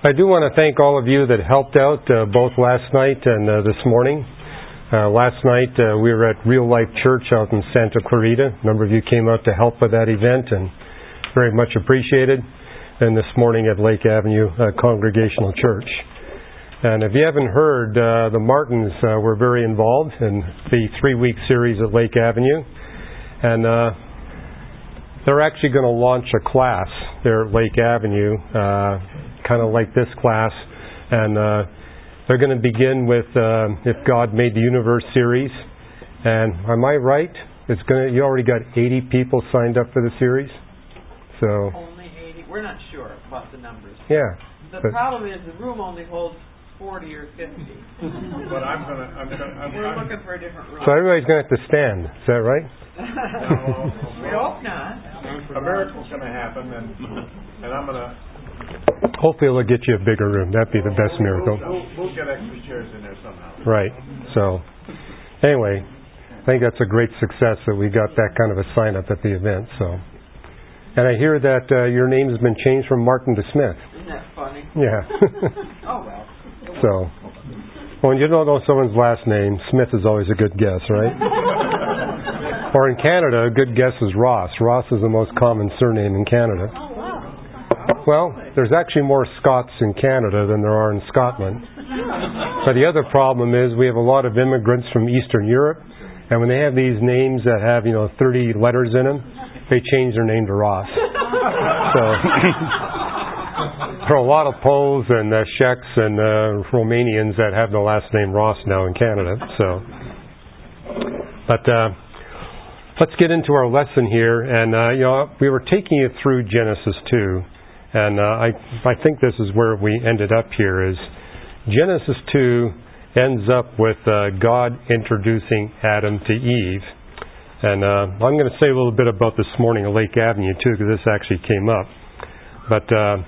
I do want to thank all of you that helped out both last night and this morning. Last night we were at Real Life Church out in Santa Clarita. A number of you came out to help with that event and very much appreciated. And this morning at Lake Avenue Congregational Church. And if you haven't heard, the Martins were very involved in the 3-week series at Lake Avenue. And they're actually going to launch a class there at Lake Avenue, kind of like this class. And they're going to begin with If God Made the Universe series. And am I right? You already got 80 people signed up for the series? So only 80. We're not sure about the numbers. Yeah. The problem is the room only holds 40 or 50. But We're looking for a different room. So everybody's going to have to stand. Is that right? No, we hope not. A miracle's going to happen, and I'm going to... Hopefully it'll get you a bigger room. That'd be the best miracle. We'll get extra chairs in there somehow. Right. So, anyway, I think that's a great success that we got that kind of a sign-up at the event. So, and I hear that your name has been changed from Martin to Smith. Isn't that funny? Yeah. Oh, well. So, when you don't know someone's last name, Smith is always a good guess, right? Or in Canada, a good guess is Ross. Ross is the most common surname in Canada. Oh, wow. Well, there's actually more Scots in Canada than there are in Scotland. But the other problem is we have a lot of immigrants from Eastern Europe, and when they have these names that have, 30 letters in them, they change their name to Ross. So there are a lot of Poles and Czechs and Romanians that have the last name Ross now in Canada. But let's get into our lesson here. And we were taking you through Genesis 2, and I think this is where we ended up here. Is Genesis 2 ends up with God introducing Adam to Eve. And I'm going to say a little bit about this morning at Lake Avenue, too, because this actually came up. But,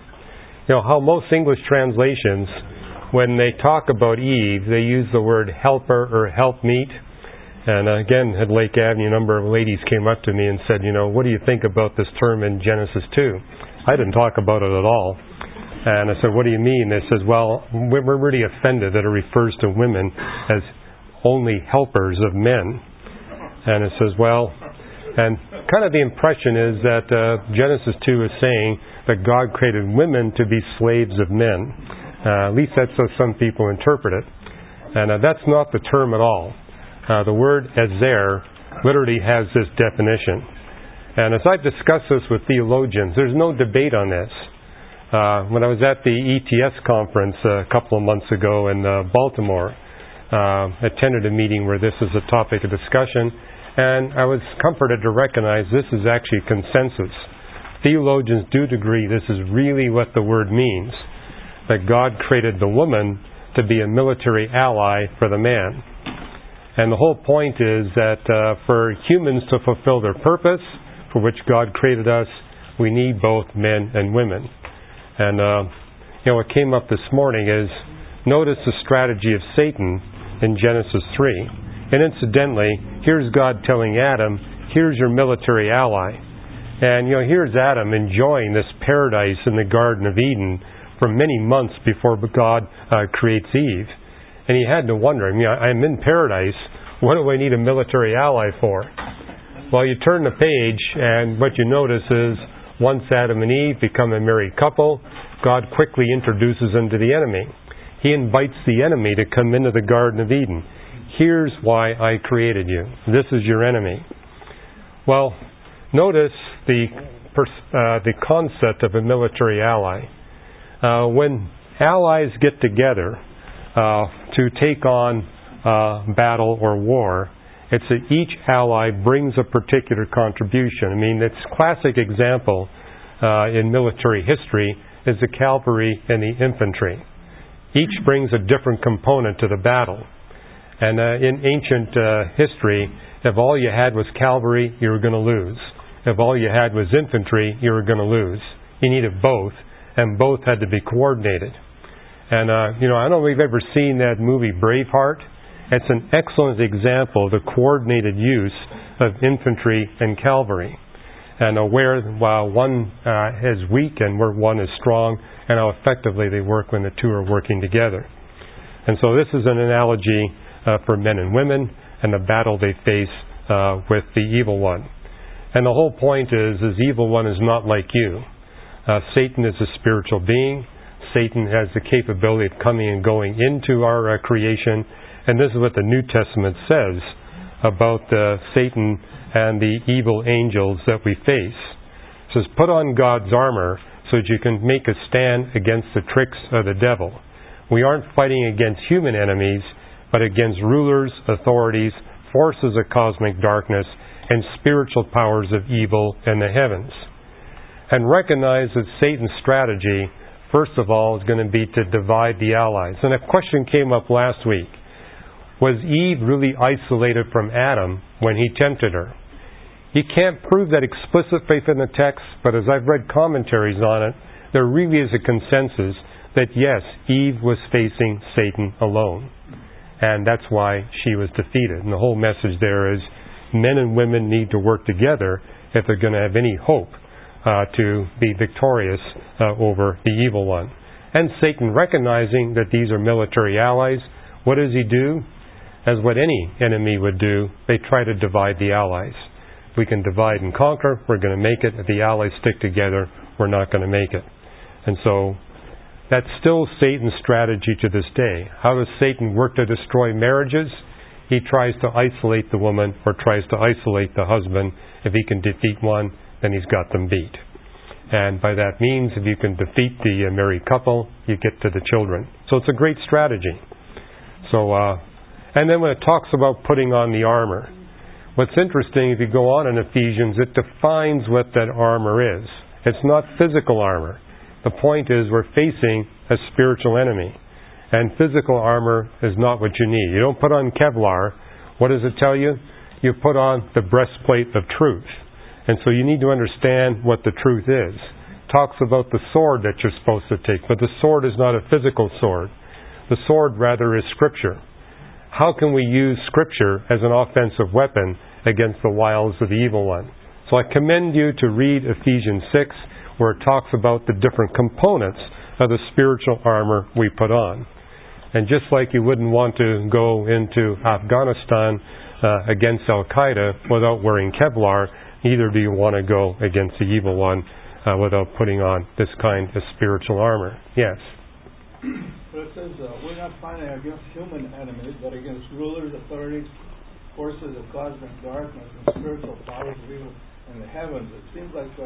how most English translations, when they talk about Eve, they use the word helper or helpmeet. And again, at Lake Avenue, a number of ladies came up to me and said, what do you think about this term in Genesis 2? I didn't talk about it at all. And I said, what do you mean? They said, well, we're really offended that it refers to women as only helpers of men. And it says, and kind of the impression is that Genesis 2 is saying that God created women to be slaves of men. At least that's how some people interpret it. And that's not the term at all. The word ezer literally has this definition. And as I've discussed this with theologians, there's no debate on this. When I was at the ETS conference a couple of months ago in Baltimore, attended a meeting where this is a topic of discussion, and I was comforted to recognize this is actually consensus. Theologians do agree this is really what the word means, that God created the woman to be a military ally for the man. And the whole point is that for humans to fulfill their purpose, for which God created us, we need both men and women. And what came up this morning is, notice the strategy of Satan in Genesis 3. And incidentally, here's God telling Adam, here's your military ally. And, here's Adam enjoying this paradise in the Garden of Eden for many months before God creates Eve. And he had to wonder, I'm in paradise, what do I need a military ally for? Well, you turn the page, and what you notice is, once Adam and Eve become a married couple, God quickly introduces them to the enemy. He invites the enemy to come into the Garden of Eden. Here's why I created you. This is your enemy. Well, notice the concept of a military ally. When allies get together to take on battle or war, it's that each ally brings a particular contribution. Its classic example in military history is the cavalry and the infantry. Each brings a different component to the battle. And in ancient history, if all you had was cavalry, you were going to lose. If all you had was infantry, you were going to lose. You needed both, and both had to be coordinated. And, I don't know if you've ever seen that movie Braveheart. It's an excellent example of the coordinated use of infantry and cavalry. and where while one is weak and where one is strong, and how effectively they work when the two are working together. And so this is an analogy for men and women and the battle they face with the evil one. And the whole point is evil one is not like you. Satan is a spiritual being. Satan has the capability of coming and going into our creation. And this is what the New Testament says about Satan and the evil angels that we face. It says, put on God's armor so that you can make a stand against the tricks of the devil. We aren't fighting against human enemies, but against rulers, authorities, forces of cosmic darkness, and spiritual powers of evil in the heavens. And recognize that Satan's strategy, first of all, is going to be to divide the allies. And a question came up last week. Was Eve really isolated from Adam when he tempted her? You can't prove that explicitly from the text, but as I've read commentaries on it, there really is a consensus that yes, Eve was facing Satan alone. And that's why she was defeated. And the whole message there is men and women need to work together if they're going to have any hope to be victorious over the evil one. And Satan, recognizing that these are military allies, what does he do? As what any enemy would do, they try to divide the allies. If we can divide and conquer, we're going to make it. If the allies stick together, we're not going to make it. And so that's still Satan's strategy to this day. How does Satan work to destroy marriages? He tries to isolate the woman or tries to isolate the husband. If he can defeat one, then he's got them beat. And by that means, if you can defeat the married couple, you get to the children. So it's a great strategy. And then when it talks about putting on the armor, what's interesting, if you go on in Ephesians, it defines what that armor is. It's not physical armor. The point is we're facing a spiritual enemy. And physical armor is not what you need. You don't put on Kevlar. What does it tell you? You put on the breastplate of truth. And so you need to understand what the truth is. It talks about the sword that you're supposed to take, but the sword is not a physical sword. The sword, rather, is Scripture. How can we use Scripture as an offensive weapon against the wiles of the evil one? So I commend you to read Ephesians 6, where it talks about the different components of the spiritual armor we put on. And just like you wouldn't want to go into Afghanistan against Al-Qaeda without wearing Kevlar, neither do you want to go against the evil one without putting on this kind of spiritual armor. Yes? But it says we're not fighting against human enemies, but against rulers, authorities, forces of cosmic darkness, and spiritual powers of evil in the heavens. It seems like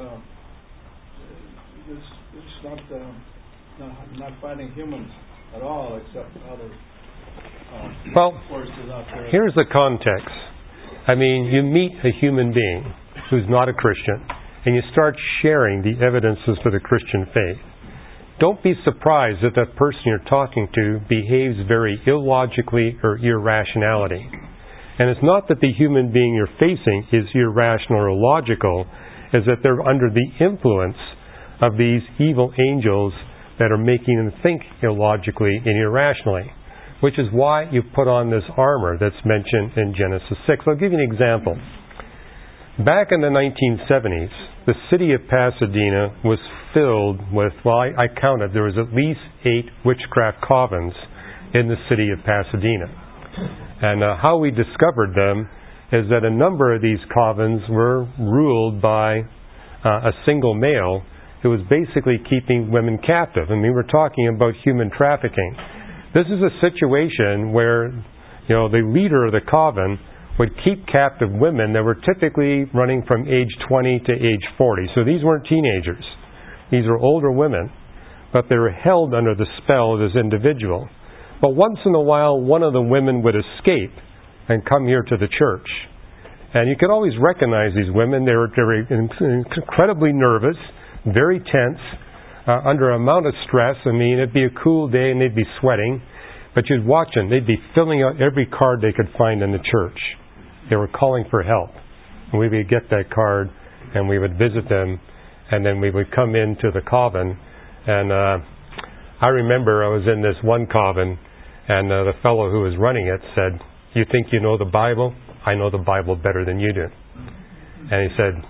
it's not fighting humans at all, except other forces out there. Here's the context. I mean, you meet a human being who's not a Christian, and you start sharing the evidences for the Christian faith. Don't be surprised that that person you're talking to behaves very illogically or irrationality. And it's not that the human being you're facing is irrational or illogical, it's that they're under the influence of these evil angels that are making them think illogically and irrationally, which is why you put on this armor that's mentioned in Genesis 6. I'll give you an example. Back in the 1970s, the city of Pasadena was filled with, I counted, there was at least 8 witchcraft covens in the city of Pasadena. And how we discovered them is that a number of these covens were ruled by a single male who was basically keeping women captive. I mean, we're talking about human trafficking. This is a situation where, the leader of the coven would keep captive women that were typically running from age 20 to age 40. So these weren't teenagers. These were older women, but they were held under the spell of this individual. But once in a while, one of the women would escape and come here to the church. And you could always recognize these women. They were incredibly nervous, very tense, under an amount of stress. I mean, it'd be a cool day and they'd be sweating, but you'd watch them. They'd be filling out every card they could find in the church. They were calling for help. And we would get that card and we would visit them, and then we would come into the coven. And I remember I was in this one coven, and the fellow who was running it said, "You think you know the Bible? I know the Bible better than you do." And he said,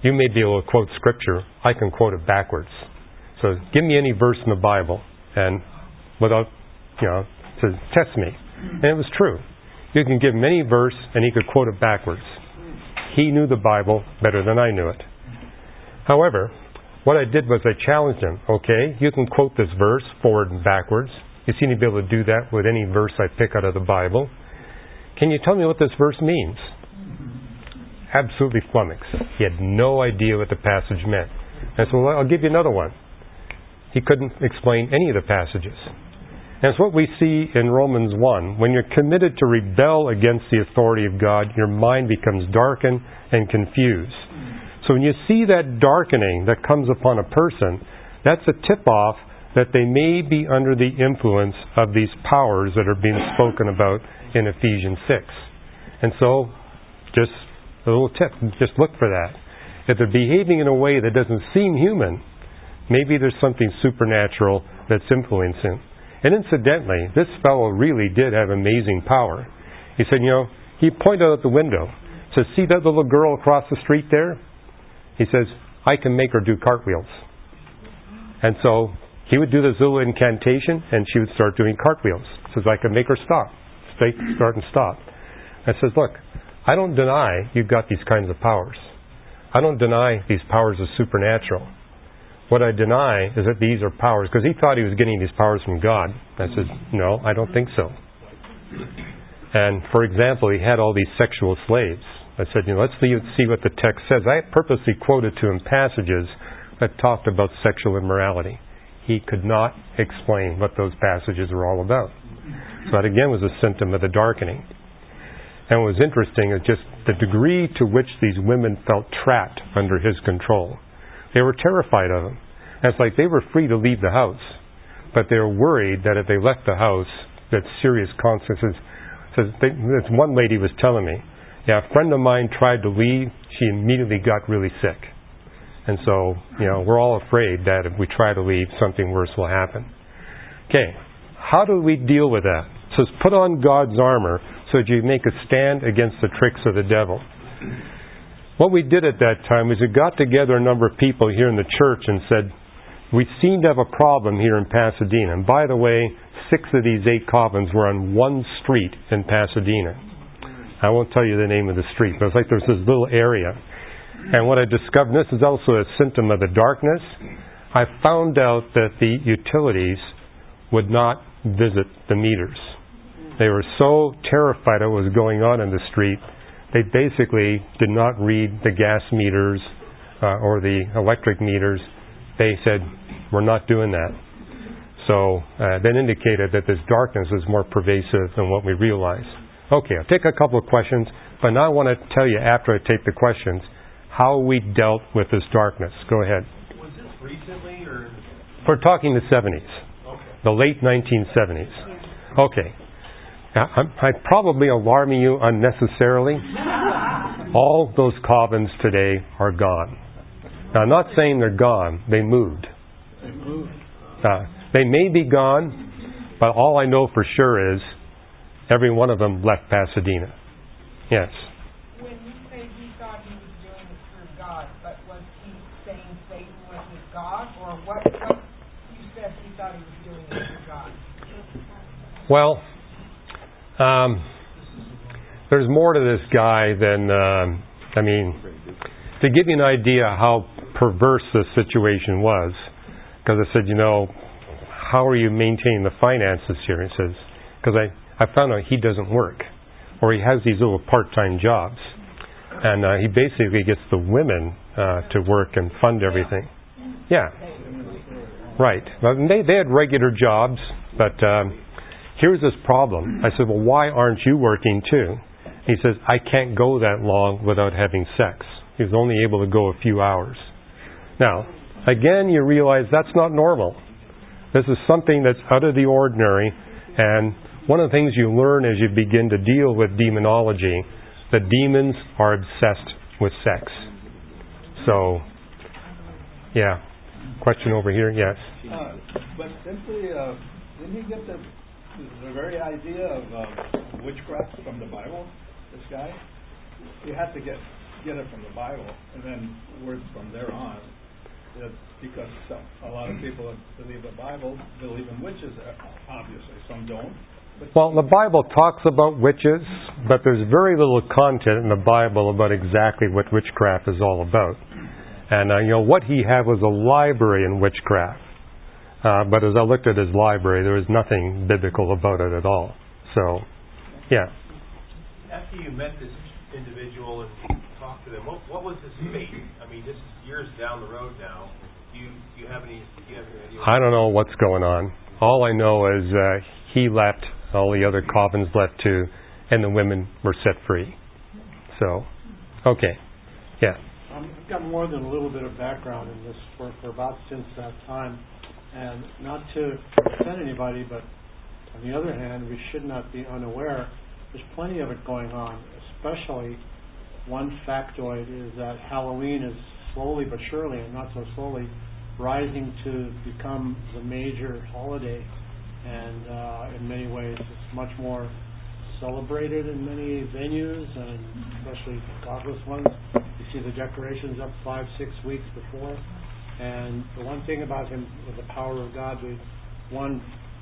you may be able to quote Scripture. I can quote it backwards. So give me any verse in the Bible, and without, to test me. And it was true. You can give him any verse, and he could quote it backwards. He knew the Bible better than I knew it. However, what I did was I challenged him. Okay, you can quote this verse forward and backwards. You seem to be able to do that with any verse I pick out of the Bible. Can you tell me what this verse means? Absolutely flummoxed. He had no idea what the passage meant. And so I'll give you another one. He couldn't explain any of the passages. And it's what we see in Romans 1. When you're committed to rebel against the authority of God, your mind becomes darkened and confused. So when you see that darkening that comes upon a person, that's a tip-off that they may be under the influence of these powers that are being spoken about in Ephesians 6. And so, just a little tip, just look for that. If they're behaving in a way that doesn't seem human, maybe there's something supernatural that's influencing. And incidentally, this fellow really did have amazing power. He said, he pointed out the window. He says, see that little girl across the street there? He says, I can make her do cartwheels. And so he would do this little incantation, and she would start doing cartwheels. He says, I can make her stop. Start and stop. I says, look, I don't deny you've got these kinds of powers. I don't deny these powers are supernatural. What I deny is that these are powers, because he thought he was getting these powers from God. I said, no, I don't think so. And for example, he had all these sexual slaves. I said, let's see what the text says. I purposely quoted to him passages that talked about sexual immorality. He could not explain what those passages were all about. So that again was a symptom of the darkening. And what was interesting is just the degree to which these women felt trapped under his control. They were terrified of him. And it's like they were free to leave the house, but they were worried that if they left the house, that serious consequences. This one lady was telling me, a friend of mine tried to leave, she immediately got really sick. And so, we're all afraid that if we try to leave, something worse will happen. Okay, how do we deal with that? It says, put on God's armor so that you make a stand against the tricks of the devil. What we did at that time was we got together a number of people here in the church and said, we seem to have a problem here in Pasadena. And by the way, 6 of these 8 coffins were on one street in Pasadena. I won't tell you the name of the street, but it's like there's this little area. And what I discovered, this is also a symptom of the darkness, I found out that the utilities would not visit the meters. They were so terrified of what was going on in the street, they basically did not read the gas meters or the electric meters. They said, we're not doing that. So that indicated that this darkness is more pervasive than what we realized. Okay, I'll take a couple of questions, but now I want to tell you after I take the questions how we dealt with this darkness. Go ahead. Was this recently or? We're talking the 70s. Okay. The late 1970s. Okay. Now, I'm probably alarming you unnecessarily. All those coffins today are gone. Now, I'm not saying they're gone. They moved. They may be gone, but all I know for sure is every one of them left Pasadena. Yes. When you say he thought he was doing it through God, but was he saying Satan was his God? Or what you said he thought he was doing it through God? Well, there's more to this guy than, to give you an idea how perverse this situation was, because I said, how are you maintaining the finances here? He says, because I found out he doesn't work, or he has these little part-time jobs, and he basically gets the women to work and fund everything. Yeah, right. Well, they had regular jobs, but here's this problem. I said, well, why aren't you working too? He says, I can't go that long without having sex. He was only able to go a few hours. Now, again, you realize that's not normal. This is something that's out of the ordinary, and one of the things you learn as you begin to deal with demonology, the demons are obsessed with sex. So, yeah. Question over here? Yes. But simply, didn't he get the very idea of witchcraft from the Bible, this guy? He had to get get it from the Bible, and then words from there on. Because a lot of people that believe the Bible believe in witches, obviously. Some don't. Well, the Bible talks about witches, but there's very little content in the Bible about exactly what witchcraft is all about. And, what he had was a library in witchcraft. But as I looked at his library, there was nothing biblical about it at all. So, yeah. After you met this individual and talked to them, what was his fate? I mean, this is years down the road now. Do you have any idea? I don't know what's going on. All I know is he left, all the other covens left too, and the women were set free. So, okay. Yeah. I've got more than a little bit of background in this for about since that time. And not to offend anybody, but on the other hand, we should not be unaware. There's plenty of it going on, especially one factoid is that Halloween is slowly but surely, and not so slowly, rising to become the major holiday. And in many ways, it's much more celebrated in many venues, and especially godless ones. You see the decorations up 5-6 weeks before. And the one thing about him, with the power of God, one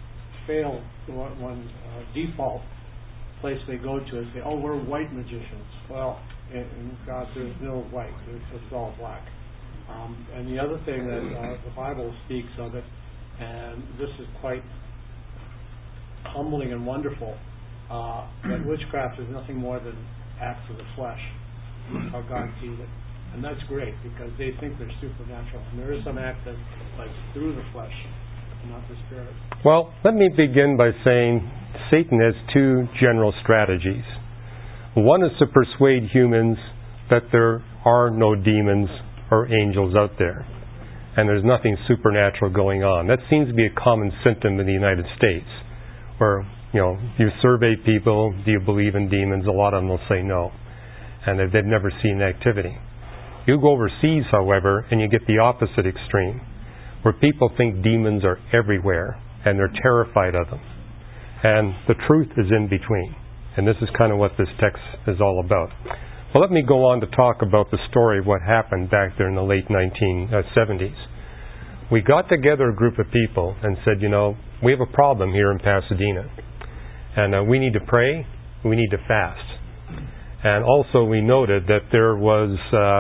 default place they go to is say, "Oh, we're white magicians." Well, in God, there's no white; it's all black. And the other thing that the Bible speaks of it, and this is quite humbling and wonderful, that witchcraft is nothing more than acts of the flesh. That's how God sees it. And that's great, because they think they're supernatural. And there is some act that's like through the flesh, not the spirit. Well, let me begin by saying Satan has two general strategies. One is to persuade humans that there are no demons or angels out there, and there's nothing supernatural going on. That seems to be a common symptom in the United States, where, you survey people, do you believe in demons? A lot of them will say no, and they've never seen activity. You go overseas, however, and you get the opposite extreme, where people think demons are everywhere, and they're terrified of them. And the truth is in between. And this is kind of what this text is all about. Well, let me go on to talk about the story of what happened back there in the late 1970s. We got together a group of people and said, we have a problem here in Pasadena. And we need to pray, we need to fast. And also we noted that there was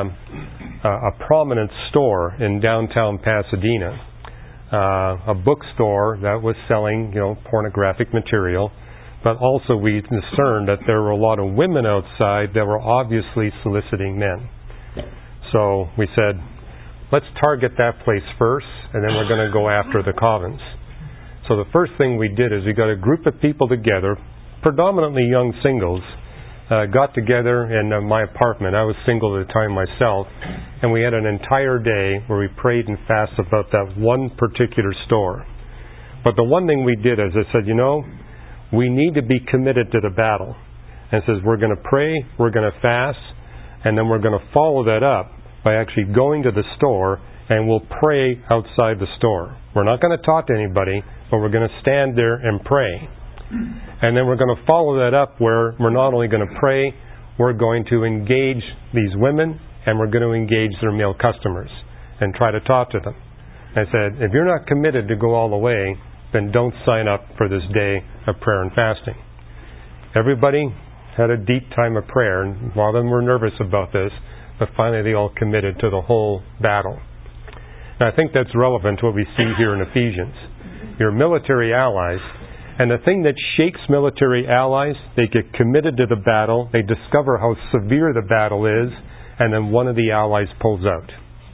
a prominent store in downtown Pasadena, a bookstore that was selling, pornographic material. But also we discerned that there were a lot of women outside that were obviously soliciting men. So we said, let's target that place first, and then we're going to go after the covens. So the first thing we did is we got a group of people together, predominantly young singles, got together in my apartment. I was single at the time myself, and we had an entire day where we prayed and fasted about that one particular store. But the one thing we did is I said, we need to be committed to the battle. And it says we're going to pray, we're going to fast, and then we're going to follow that up by actually going to the store, and we'll pray outside the store. We're not going to talk to anybody, but we're going to stand there and pray. And then we're going to follow that up where we're not only going to pray, we're going to engage these women, and we're going to engage their male customers and try to talk to them. I said, if you're not committed to go all the way, then don't sign up for this day of prayer and fasting. Everybody had a deep time of prayer, and a lot of them were nervous about this, but finally they all committed to the whole battle. And I think that's relevant to what we see here in Ephesians. Your military allies, and the thing that shakes military allies, they get committed to the battle, they discover how severe the battle is, and then one of the allies pulls out.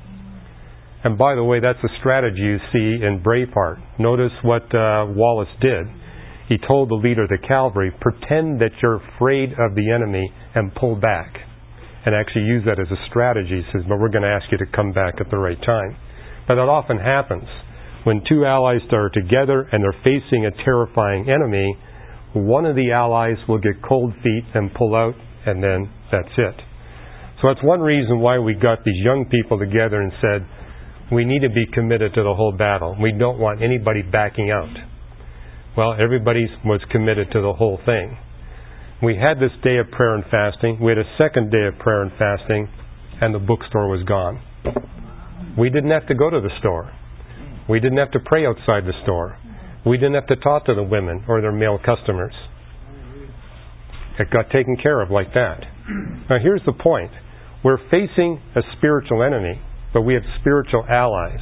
And by the way, that's a strategy you see in Braveheart. Notice what Wallace did. He told the leader of the cavalry, pretend that you're afraid of the enemy and pull back. And actually use that as a strategy. He says, but we're going to ask you to come back at the right time. But that often happens. When two allies are together and they're facing a terrifying enemy, one of the allies will get cold feet and pull out, and then that's it. So that's one reason why we got these young people together and said, we need to be committed to the whole battle. We don't want anybody backing out. Well, everybody was committed to the whole thing. We had this day of prayer and fasting. We had a second day of prayer and fasting. and the bookstore was gone. We didn't have to go to the store. We didn't have to pray outside the store. We didn't have to talk to the women or their male customers. It got taken care of like that. Now here's the point. We're facing a spiritual enemy, but we have spiritual allies.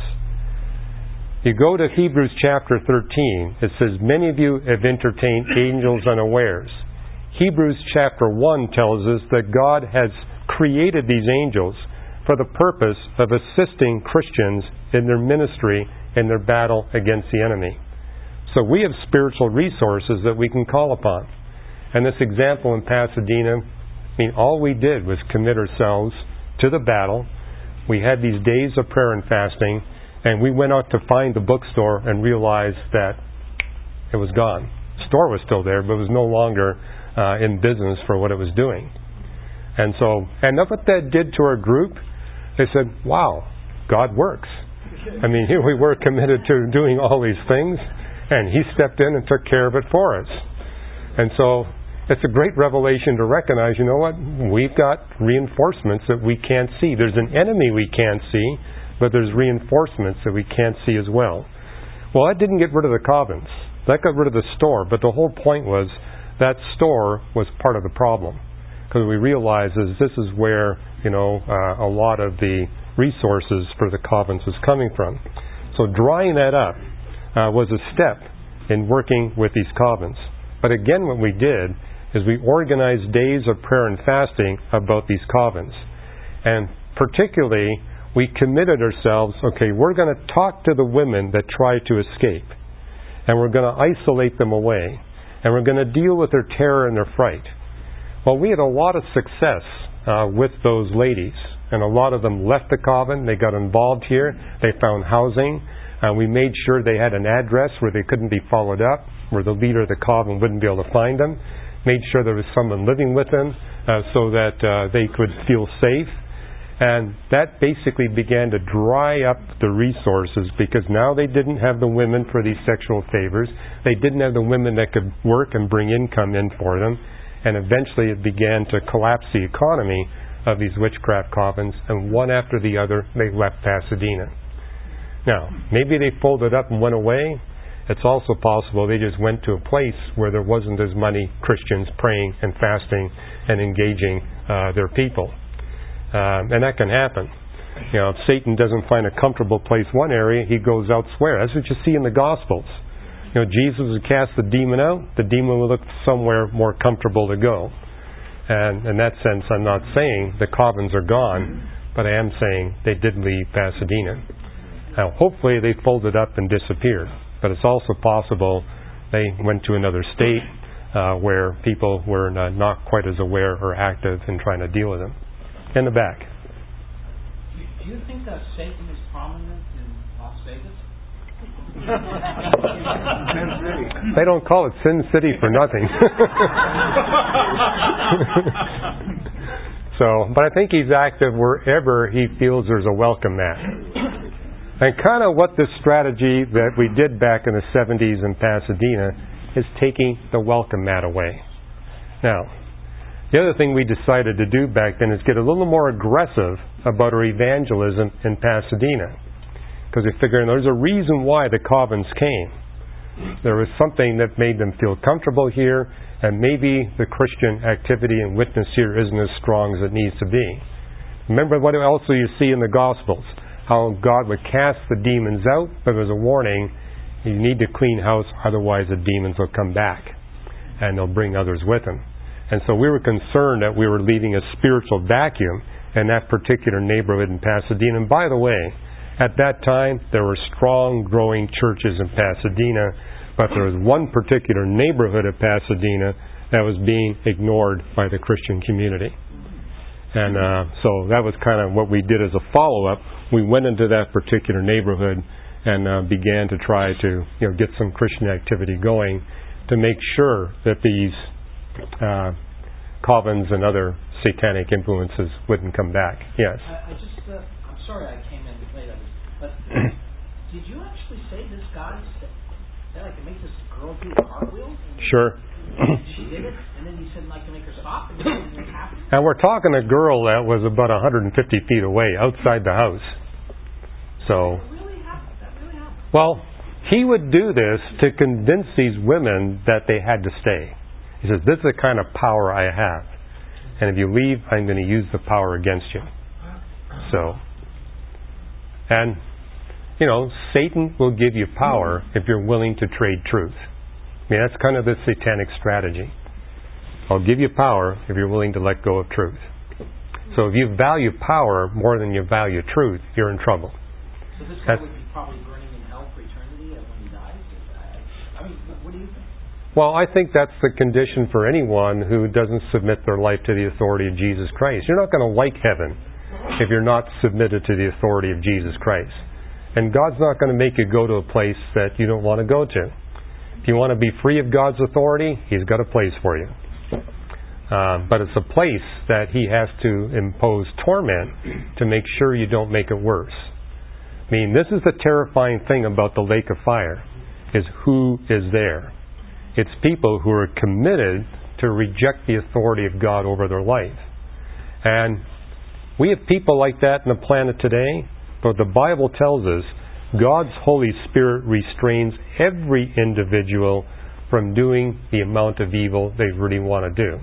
You go to Hebrews chapter 13, it says, many of you have entertained angels unawares. Hebrews chapter 1 tells us that God has created these angels for the purpose of assisting Christians in their ministry in their battle against the enemy. So we have spiritual resources that we can call upon. And this example in Pasadena, all we did was commit ourselves to the battle. We had these days of prayer and fasting, and we went out to find the bookstore and realized that it was gone. The store was still there, but it was no longer in business for what it was doing. And what that did to our group, they said, wow, God works. Here we were committed to doing all these things, and He stepped in and took care of it for us. And so it's a great revelation to recognize, you know what, we've got reinforcements that we can't see. There's an enemy we can't see, but there's reinforcements that we can't see as well. Well, that didn't get rid of the Covens. That got rid of the store, but the whole point was that store was part of the problem. Because we realized this is where, a lot of the resources for the Covens was coming from. So drying that up was a step in working with these Covens. But again, what we did is we organized days of prayer and fasting about these Covens. And particularly, we committed ourselves, we're going to talk to the women that try to escape. And we're going to isolate them away. And we're going to deal with their terror and their fright. Well, we had a lot of success with those ladies. And a lot of them left the Coven. They got involved here. They found housing. We made sure they had an address where they couldn't be followed up, where the leader of the Coven wouldn't be able to find them. Made sure there was someone living with them so that they could feel safe. And that basically began to dry up the resources, because now they didn't have the women for these sexual favors. They didn't have the women that could work and bring income in for them. And eventually it began to collapse the economy of these witchcraft Covens, and one after the other they left Pasadena. Now, maybe they folded up and went away. It's also possible they just went to a place where there wasn't as many Christians praying and fasting and engaging their people. And that can happen. If Satan doesn't find a comfortable place one area, he goes elsewhere. That's what you see in the Gospels. Jesus would cast the demon out. The demon would look somewhere more comfortable to go. And in that sense, I'm not saying the Covens are gone, but I am saying they did leave Pasadena. Now, hopefully they folded up and disappeared. But it's also possible they went to another state where people were not quite as aware or active in trying to deal with them. In the back. Do you think that Satan is prominent in Las Vegas? They don't call it Sin City for nothing. But I think he's active wherever he feels there's a welcome mat. And kind of what this strategy that we did back in the 70s in Pasadena is taking the welcome mat away. Now, the other thing we decided to do back then is get a little more aggressive about our evangelism in Pasadena. Because we figured there's a reason why the Covens came. There was something that made them feel comfortable here, and maybe the Christian activity and witness here isn't as strong as it needs to be. Remember what also you see in the Gospels, how God would cast the demons out, but there's a warning, you need to clean house, otherwise the demons will come back, and they'll bring others with them. And so we were concerned that we were leaving a spiritual vacuum in that particular neighborhood in Pasadena. And by the way, at that time, there were strong, growing churches in Pasadena, but there was one particular neighborhood of Pasadena that was being ignored by the Christian community. And so that was kind of what we did as a follow-up. We went into that particular neighborhood and began to try to get some Christian activity going to make sure that these Covens and other satanic influences wouldn't come back. Yes? I'm sorry I came in late on this, but did you actually say this guy said I could make this girl do a cartwheel? Sure. And she did it, and then you to make her stop and what happened? And we're talking a girl that was about 150 feet away, outside the house. So, That really happened. well, he would do this to convince these women that they had to stay. He says, this is the kind of power I have. And if you leave, I'm going to use the power against you. So, and, Satan will give you power if you're willing to trade truth. I mean, that's kind of the satanic strategy. I'll give you power if you're willing to let go of truth. So if you value power more than you value truth, you're in trouble. So this guy would be probably burning in hell for eternity when he dies? I mean, what do you think? Well, I think that's the condition for anyone who doesn't submit their life to the authority of Jesus Christ. You're not going to like heaven if you're not submitted to the authority of Jesus Christ. And God's not going to make you go to a place that you don't want to go to. If you want to be free of God's authority, He's got a place for you. But it's a place that He has to impose torment to make sure you don't make it worse. I mean, this is the terrifying thing about the lake of fire, is who is there. It's people who are committed to reject the authority of God over their life. And we have people like that on the planet today, but the Bible tells us God's Holy Spirit restrains every individual from doing the amount of evil they really want to do.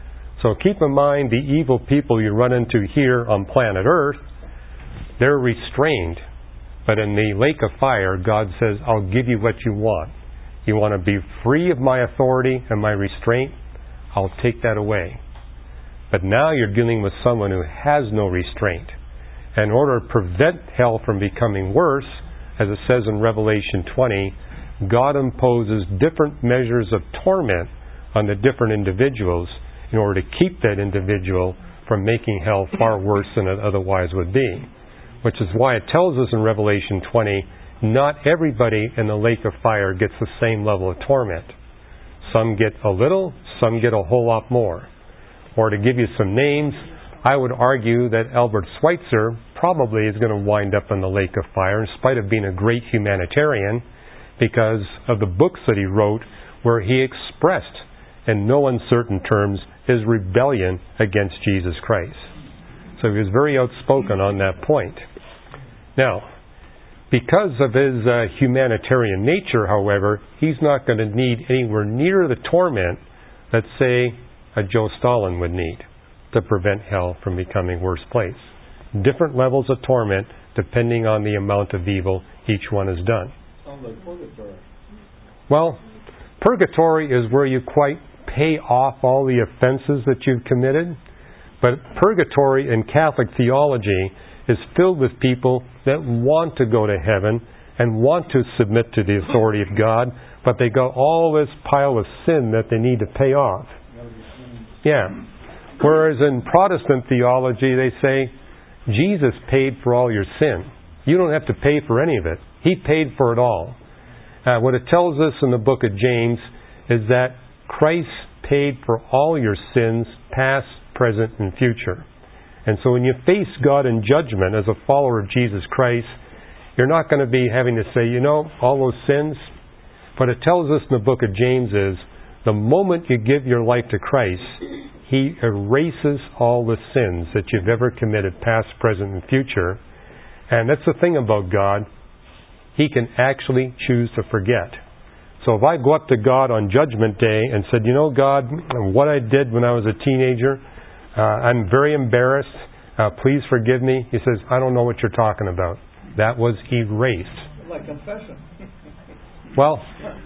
So keep in mind, the evil people you run into here on planet Earth, they're restrained. But in the lake of fire, God says, I'll give you what you want. You want to be free of my authority and my restraint? I'll take that away. But now you're dealing with someone who has no restraint. And in order to prevent hell from becoming worse, as it says in Revelation 20, God imposes different measures of torment on the different individuals in order to keep that individual from making hell far worse than it otherwise would be. Which is why it tells us in Revelation 20, not everybody in the lake of fire gets the same level of torment. Some get a little, some get a whole lot more. Or to give you some names, I would argue that Albert Schweitzer probably is going to wind up in the lake of fire in spite of being a great humanitarian, because of the books that he wrote where he expressed in no uncertain terms his rebellion against Jesus Christ. So he was very outspoken on that point. Now, because of his humanitarian nature, however, he's not going to need anywhere near the torment that, say, a Joe Stalin would need to prevent hell from becoming a worse place. Different levels of torment depending on the amount of evil each one has done. Sounds like purgatory. Well, purgatory is where you quite pay off all the offenses that you've committed. But purgatory in Catholic theology is filled with people that want to go to heaven and want to submit to the authority of God, but they got all this pile of sin that they need to pay off. Yeah. Whereas in Protestant theology, they say, Jesus paid for all your sin. You don't have to pay for any of it. He paid for it all. What it tells us in the book of James is that Christ paid for all your sins, past, present, and future. And so when you face God in judgment as a follower of Jesus Christ, you're not going to be having to say, all those sins. What it tells us in the book of James is, the moment you give your life to Christ, He erases all the sins that you've ever committed, past, present, and future. And that's the thing about God. He can actually choose to forget. So if I go up to God on Judgment Day and said, God, what I did when I was a teenager, I'm very embarrassed. Please forgive me. He says, I don't know what you're talking about. That was erased. Like confession. Well,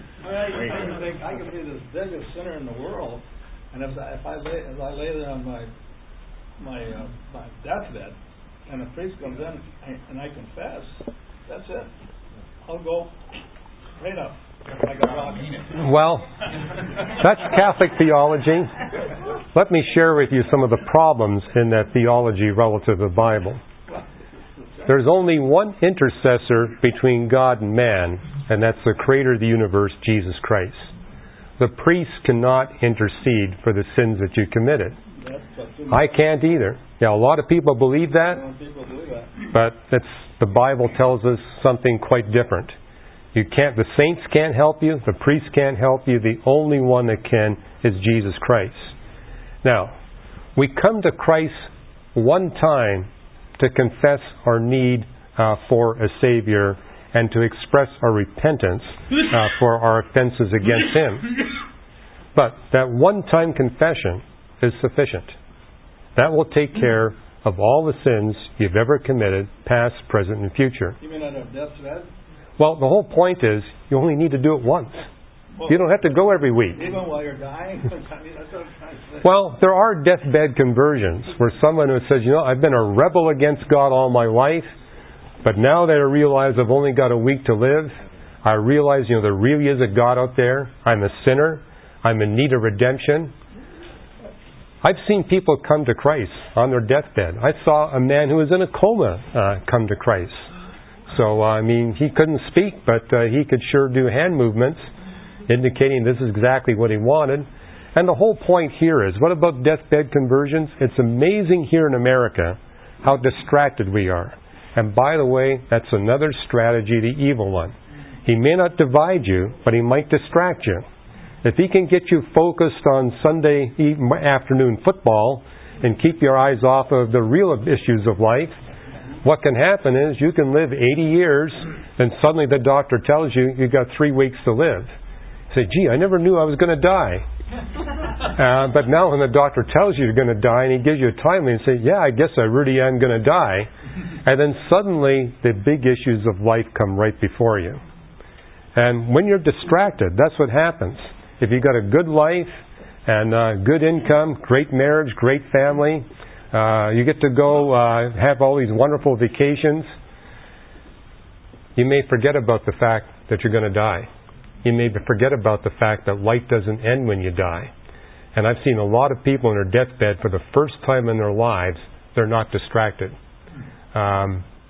I could be the biggest sinner in the world, and if I lay there on my deathbed, and the priest comes in and I confess, that's it. I'll go right up. Like a rock. Well, that's Catholic theology. Let me share with you some of the problems in that theology relative to the Bible. There's only one intercessor between God and man, and that's the Creator of the universe, Jesus Christ. The priest cannot intercede for the sins that you committed. I can't either. A lot of people believe that, but the Bible tells us something quite different. The saints can't help you. The priests can't help you. The only one that can is Jesus Christ. Now, we come to Christ one time to confess our need for a Savior and to express our repentance for our offenses against Him. But that one-time confession is sufficient. That will take care of all the sins you've ever committed, past, present, and future. You mean on a deathbed? Well, the whole point is you only need to do it once. You don't have to go every week. Even while you're dying? I mean, that's what I'm trying to say. Well, there are deathbed conversions where someone who says, I've been a rebel against God all my life, but now that I realize I've only got a week to live, I realize, there really is a God out there. I'm a sinner. I'm in need of redemption. I've seen people come to Christ on their deathbed. I saw a man who was in a coma come to Christ. So, he couldn't speak, but he could sure do hand movements, indicating this is exactly what he wanted. And the whole point here is, what about deathbed conversions? It's amazing here in America how distracted we are. And by the way, that's another strategy, the evil one. He may not divide you, but he might distract you. If he can get you focused on Sunday afternoon football and keep your eyes off of the real issues of life, what can happen is you can live 80 years and suddenly the doctor tells you you've got 3 weeks to live. You say, gee, I never knew I was going to die. But now when the doctor tells you you're going to die and he gives you a time, and you say, yeah, I guess I really am going to die. And then suddenly the big issues of life come right before you. And when you're distracted, that's what happens. If you've got a good life and good income, great marriage, great family, you get to go have all these wonderful vacations, you may forget about the fact that you're going to die. You may forget about the fact that life doesn't end when you die. And I've seen a lot of people in their deathbed for the first time in their lives, they're not distracted. I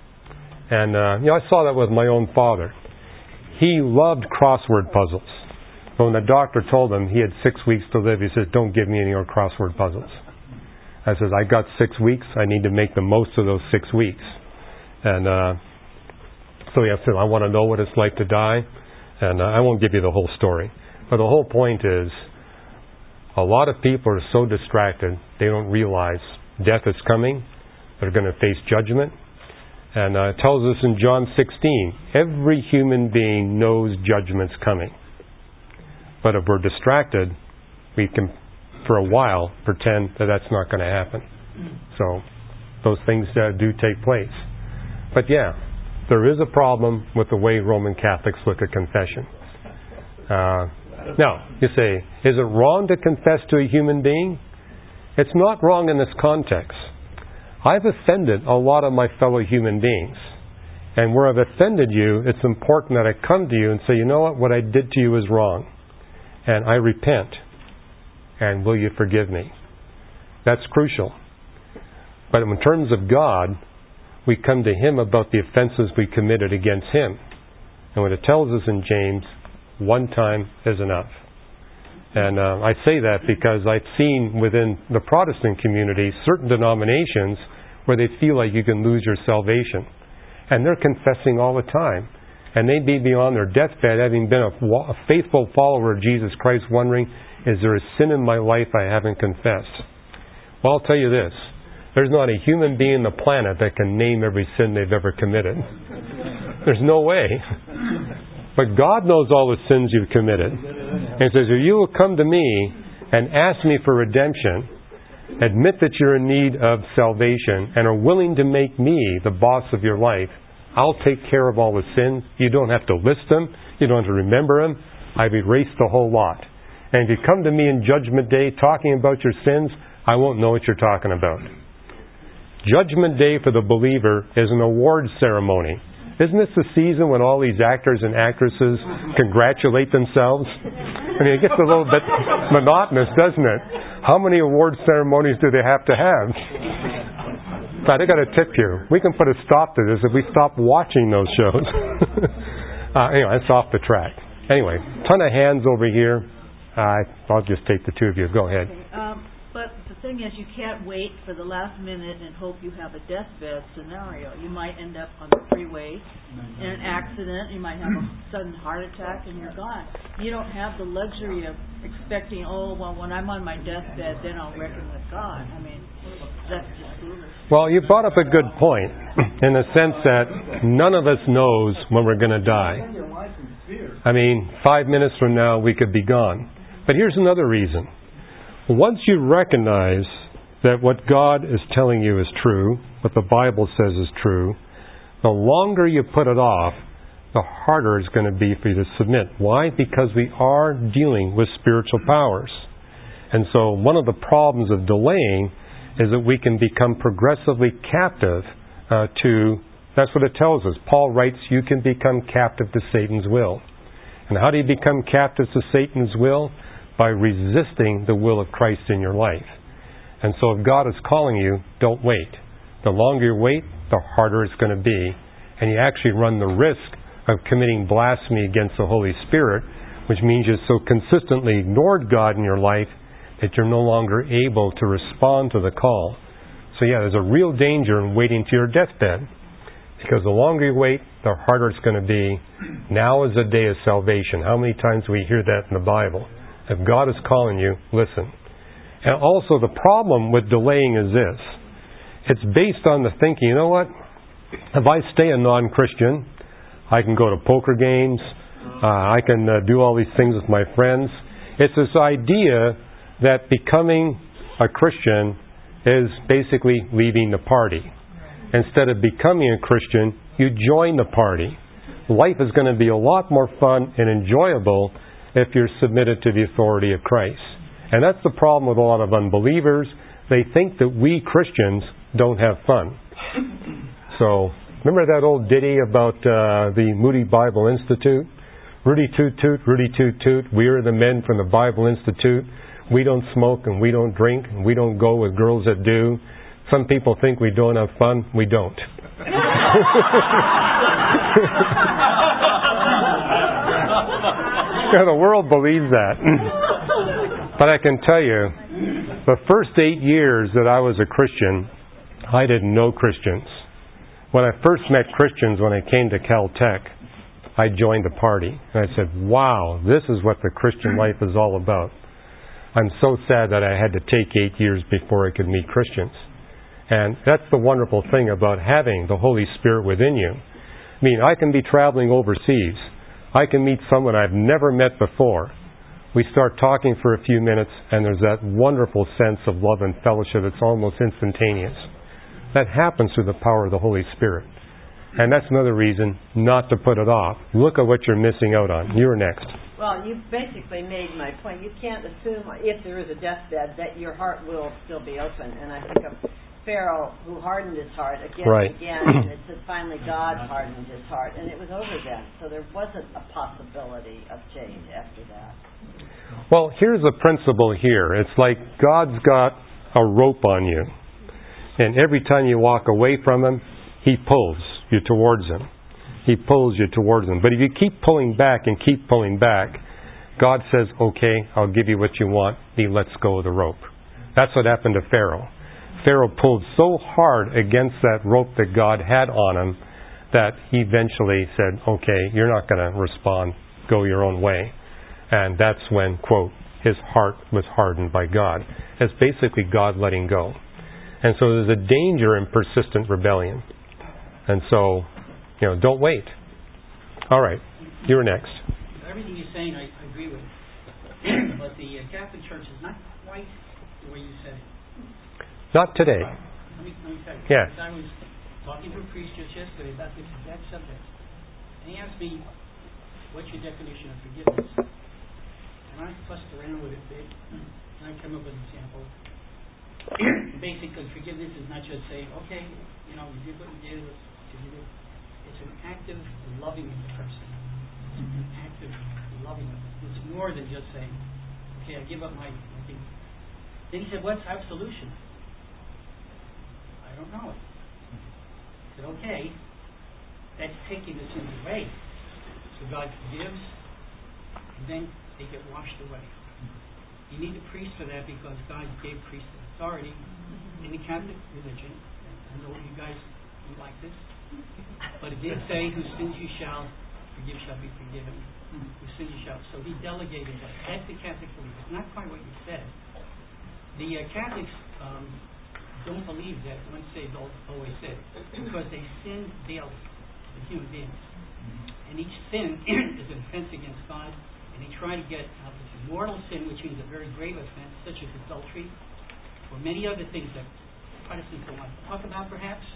saw that with my own father. He loved crossword puzzles. But when the doctor told him he had 6 weeks to live, he said, don't give me any more crossword puzzles. I said, I got 6 weeks. I need to make the most of those 6 weeks. And so he said, I want to know what it's like to die. And I won't give you the whole story. But the whole point is, a lot of people are so distracted, they don't realize death is coming. They're going to face judgment. And it tells us in John 16, every human being knows judgment's coming. But if we're distracted, we can, for a while, pretend that that's not going to happen. So those things do take place. But yeah, there is a problem with the way Roman Catholics look at confession. Now, you say, is it wrong to confess to a human being? It's not wrong in this context. I've offended a lot of my fellow human beings. And where I've offended you, it's important that I come to you and say, you know what I did to you is wrong. And I repent. And will you forgive me? That's crucial. But in terms of God, we come to Him about the offenses we committed against Him. And what it tells us in James, one time is enough. And I say that because I've seen within the Protestant community certain denominations where they feel like you can lose your salvation. And they're confessing all the time. And they may be on their deathbed having been a faithful follower of Jesus Christ, wondering, is there a sin in my life I haven't confessed? Well, I'll tell you this. There's not a human being on the planet that can name every sin they've ever committed. There's no way. But God knows all the sins you've committed. And He says, if you will come to me and ask me for redemption, admit that you're in need of salvation, and are willing to make me the boss of your life, I'll take care of all the sins. You don't have to list them. You don't have to remember them. I've erased the whole lot. And if you come to me in Judgment Day talking about your sins, I won't know what you're talking about. Judgment Day for the believer is an award ceremony. Isn't this the season when all these actors and actresses congratulate themselves? I mean, it gets a little bit monotonous, doesn't it? How many award ceremonies do they have to have? But I got to tip you. We can put a stop to this if we stop watching those shows. Anyway, that's off the track. Anyway, ton of hands over here. I'll just take the two of you. Go ahead. But the thing is, you can't wait for the last minute and hope you have a deathbed scenario. You might end up on the freeway in an accident. You might have a sudden heart attack, and you're gone. You don't have the luxury of expecting, when I'm on my deathbed, then I'll reckon with God. I mean, that's just foolish. Well, you brought up a good point in the sense that none of us knows when we're going to die. I mean, 5 minutes from now, we could be gone. But here's another reason. Once you recognize that what God is telling you is true, what the Bible says is true, the longer you put it off, the harder it's going to be for you to submit. Why? Because we are dealing with spiritual powers. And so one of the problems of delaying is that we can become progressively captive to, that's what it tells us. Paul writes, you can become captive to Satan's will. And how do you become captive to Satan's will? By resisting the will of Christ in your life. And so if God is calling you, don't wait. The longer you wait, the harder it's going to be. And you actually run the risk of committing blasphemy against the Holy Spirit, which means you so consistently ignored God in your life that you're no longer able to respond to the call. So yeah, there's a real danger in waiting to your deathbed. Because the longer you wait, the harder it's going to be. Now is the day of salvation. How many times do we hear that in the Bible? If God is calling you, listen. And also the problem with delaying is this. It's based on the thinking, you know what? If I stay a non-Christian, I can go to poker games, I can do all these things with my friends. It's this idea that becoming a Christian is basically leaving the party. Instead of becoming a Christian, you join the party. Life is going to be a lot more fun and enjoyable if you're submitted to the authority of Christ. And that's the problem with a lot of unbelievers. They think that we Christians don't have fun. So, remember that old ditty about the Moody Bible Institute? Rudy toot toot, Rudy toot toot, we are the men from the Bible Institute. We don't smoke and we don't drink and we don't go with girls that do. Some people think we don't have fun. We don't. The world believes that. But I can tell you, the first 8 years that I was a Christian, I didn't know Christians. When I first met Christians, when I came to Caltech, I joined the party. And I said, wow, this is what the Christian life is all about. I'm so sad that I had to take 8 years before I could meet Christians. And that's the wonderful thing about having the Holy Spirit within you. I mean, I can be traveling overseas. I can meet someone I've never met before. We start talking for a few minutes, and there's that wonderful sense of love and fellowship that's almost instantaneous. That happens through the power of the Holy Spirit. And that's another reason not to put it off. Look at what you're missing out on. You're next. Well, you basically made my point. You can't assume, if there is a deathbed, that your heart will still be open. And I think of Pharaoh, who hardened his heart again and again, and it said finally God hardened his heart, and it was over then. So there wasn't a possibility of change after that. Well, here's the principle here. It's like God's got a rope on you, and every time you walk away from Him, He pulls you towards Him. He pulls you towards Him. But if you keep pulling back and keep pulling back, God says, okay, I'll give you what you want. He lets go of the rope. That's what happened to Pharaoh. Pharaoh pulled so hard against that rope that God had on him that he eventually said, okay, you're not going to respond. Go your own way. And that's when, quote, his heart was hardened by God. It's basically God letting go. And so there's a danger in persistent rebellion. And so, don't wait. All right, you're next. Everything you're saying, I agree with. But the Catholic Church is not quite the way you said it. Not today. Let me tell you. Yeah. I was talking to a priest just yesterday about this exact subject. And he asked me, what's your definition of forgiveness? And I fussed around with it a bit. And I come up with an example. Basically, forgiveness is not just saying, okay, you did what you did. It's an act of loving the person. It's an act of loving them. It's more than just saying, okay, I give up my thing. Then he said, what's absolution? I don't know it. I said, okay, that's taking the sins away. So God forgives, and then they get washed away. You need a priest for that because God gave priests authority in the Catholic religion. I know you guys don't like this, but it did say, "Whose sins you shall forgive shall be forgiven. Whose sins you shall." So he delegated that. That's the Catholic belief. It's not quite what you said. The Catholics don't believe that once saved, always saved, because they sin daily, as human beings. And each sin is an offense against God, and they try to get out this mortal sin, which means a very grave offense, such as adultery, or many other things that Protestants don't want to talk about, perhaps.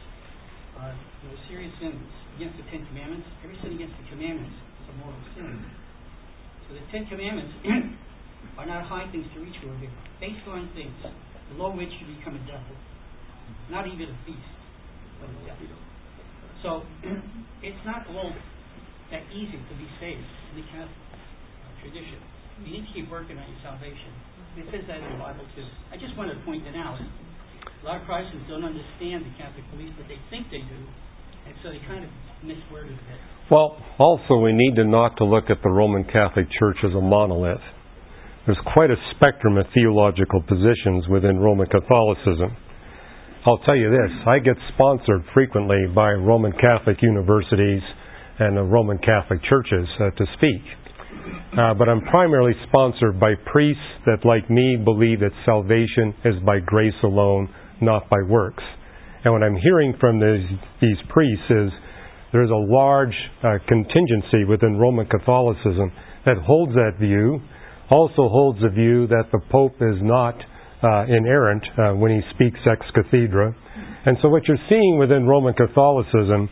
Serious sins against the Ten Commandments. Every sin against the commandments is a mortal sin. So the Ten Commandments are not high things to reach for. They're baseline things, below which you become a devil. Not even a beast, but a devil. So it's not all that easy to be saved in the Catholic tradition. You need to keep working on your salvation. It says that in the Bible too. I just wanted to point that out. A lot of Protestants don't understand the Catholic belief, but they think they do, and so they kind of misworded it. Well, also we need not to look at the Roman Catholic Church as a monolith. There's quite a spectrum of theological positions within Roman Catholicism. I'll tell you this, I get sponsored frequently by Roman Catholic universities and Roman Catholic churches to speak. But I'm primarily sponsored by priests that, like me, believe that salvation is by grace alone, not by works. And what I'm hearing from these priests is there's a large contingency within Roman Catholicism that holds that view, also holds the view that the Pope is not inerrant when he speaks ex cathedra. And so what you're seeing within Roman Catholicism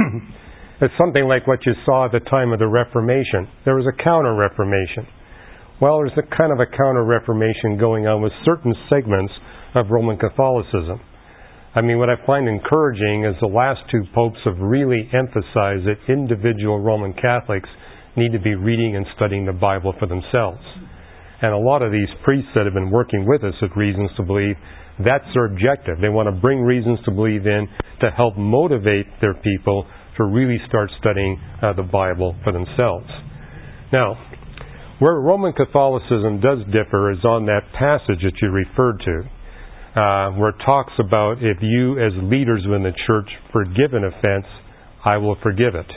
is something like what you saw at the time of the Reformation. There was a counter-Reformation. Well, there's a kind of a counter-Reformation going on with certain segments of Roman Catholicism. I mean, what I find encouraging is the last two popes have really emphasized that individual Roman Catholics need to be reading and studying the Bible for themselves. And a lot of these priests that have been working with us at Reasons to Believe, that's their objective. They want to bring Reasons to Believe in to help motivate their people to really start studying the Bible for themselves. Now, where Roman Catholicism does differ is on that passage that you referred to, where it talks about if you as leaders within the church forgive an offense, I will forgive it.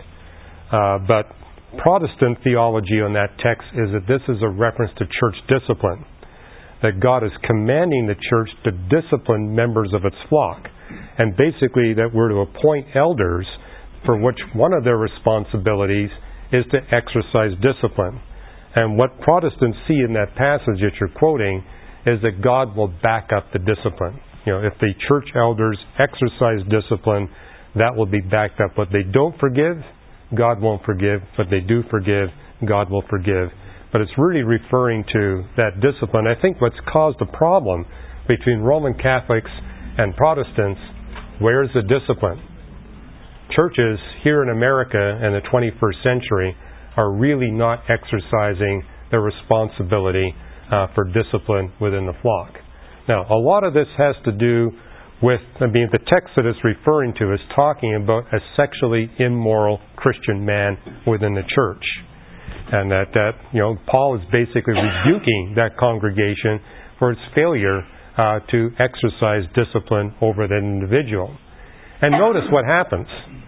But Protestant theology on that text is that this is a reference to church discipline, that God is commanding the church to discipline members of its flock, and basically that we're to appoint elders for which one of their responsibilities is to exercise discipline. And what Protestants see in that passage that you're quoting is that God will back up the discipline. If the church elders exercise discipline, that will be backed up. What they don't forgive, God won't forgive. But they do forgive, God will forgive. But it's really referring to that discipline. I think what's caused a problem between Roman Catholics and Protestants, where's the discipline? Churches here in America in the 21st century are really not exercising their responsibility for discipline within the flock. Now, a lot of this has to do with, the text that it's referring to is talking about a sexually immoral Christian man within the church. And that Paul is basically rebuking that congregation for its failure to exercise discipline over that individual. And notice what happens.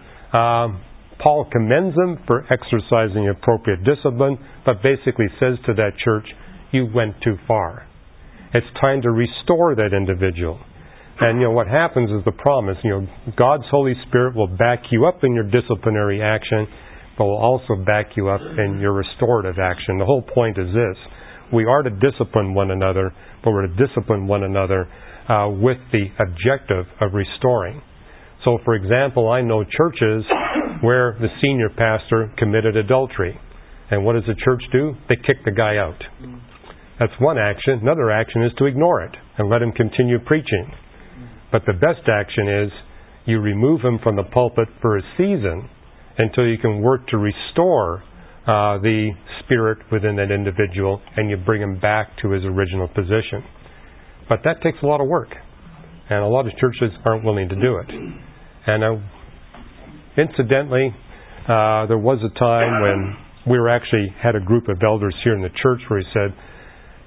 Paul commends them for exercising appropriate discipline, but basically says to that church, you went too far. It's time to restore that individual. And what happens is the promise, God's Holy Spirit will back you up in your disciplinary action, but will also back you up in your restorative action. The whole point is this. We are to discipline one another, but we're to discipline one another with the objective of restoring. So, for example, I know churches where the senior pastor committed adultery. And what does the church do? They kick the guy out. That's one action. Another action is to ignore it and let him continue preaching. But the best action is you remove him from the pulpit for a season until you can work to restore the spirit within that individual and you bring him back to his original position. But that takes a lot of work. And a lot of churches aren't willing to do it. And incidentally, there was a time when we had a group of elders here in the church where he said,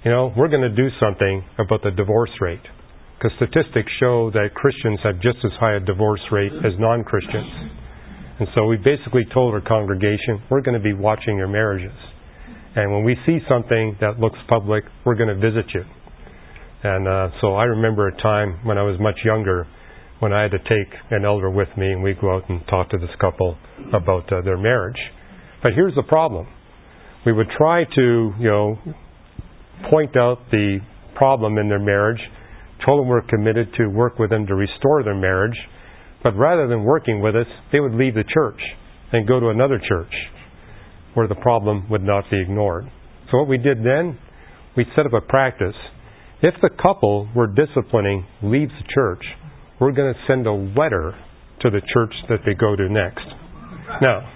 we're going to do something about the divorce rate. Because statistics show that Christians have just as high a divorce rate as non-Christians. And so we basically told our congregation, we're going to be watching your marriages. And when we see something that looks public, we're going to visit you. And so I remember a time when I was much younger when I had to take an elder with me and we'd go out and talk to this couple about their marriage. But here's the problem. We would try to, point out the problem in their marriage, told them we're committed to work with them to restore their marriage, but rather than working with us, they would leave the church and go to another church where the problem would not be ignored. So what we did then, we set up a practice. If the couple we're disciplining leaves the church, we're going to send a letter to the church that they go to next. Now,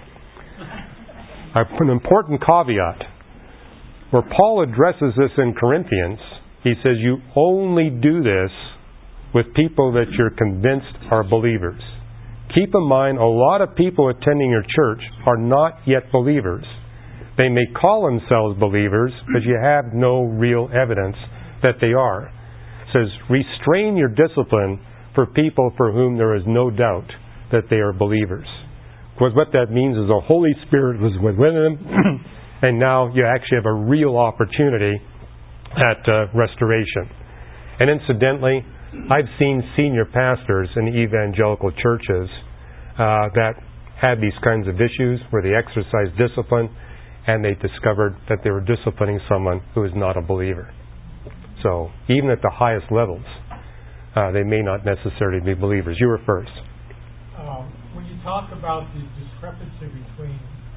an important caveat. Where Paul addresses this in Corinthians, he says you only do this with people that you're convinced are believers. Keep in mind, a lot of people attending your church are not yet believers. They may call themselves believers, but you have no real evidence that they are. It says, restrain your discipline for people for whom there is no doubt that they are believers. Because what that means is the Holy Spirit was within them, and now you actually have a real opportunity at restoration. And incidentally, I've seen senior pastors in evangelical churches that had these kinds of issues where they exercised discipline and they discovered that they were disciplining someone who is not a believer. So even at the highest levels, they may not necessarily be believers. You were first. When you talk about the discrepancy between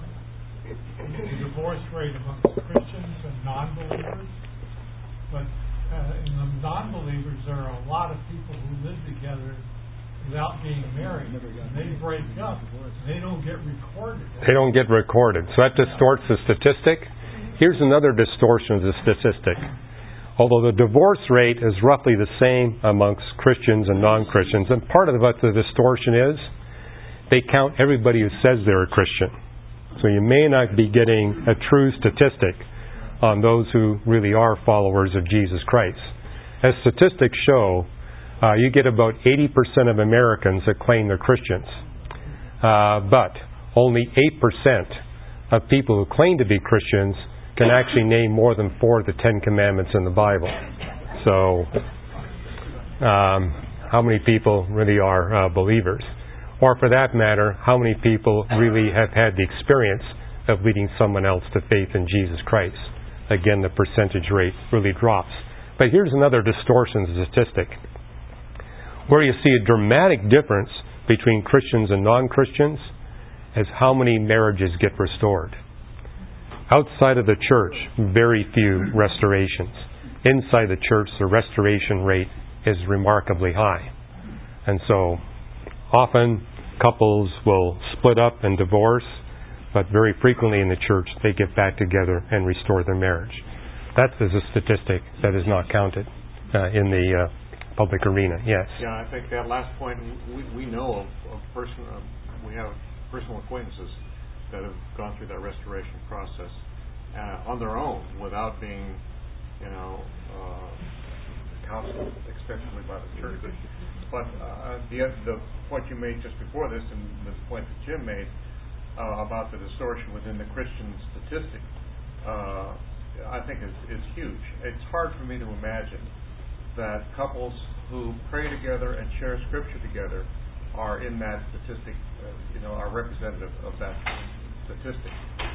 the divorce rate amongst Christians and non-believers, but in the non-believers there are a lot of people who live together without being married. They break up. They don't get recorded. They don't get recorded. So that distorts the statistic. Here's another distortion of the statistic. Although the divorce rate is roughly the same amongst Christians and non-Christians, and part of what the distortion is, they count everybody who says they're a Christian. So you may not be getting a true statistic on those who really are followers of Jesus Christ. As statistics show, you get about 80% of Americans that claim they're Christians. But only 8% of people who claim to be Christians can actually name more than 4 of the 10 commandments in the Bible. So, how many people really are believers? Or for that matter, how many people really have had the experience of leading someone else to faith in Jesus Christ? Again, the percentage rate really drops. But here's another distortion statistic. Where you see a dramatic difference between Christians and non-Christians is how many marriages get restored. Outside of the church, very few restorations. Inside the church, the restoration rate is remarkably high. And so, often couples will split up and divorce, but very frequently in the church they get back together and restore their marriage. That is a statistic that is not counted in the public arena. Yes? Yeah, I think that last point, we know of we have personal acquaintances that have gone through that restoration process on their own without being, counseled extensively by the church. But the point you made just before this, and the point that Jim made about the distortion within the Christian statistic, I think is huge. It's hard for me to imagine that couples who pray together and share Scripture together are in that statistic, are representative of that statistic.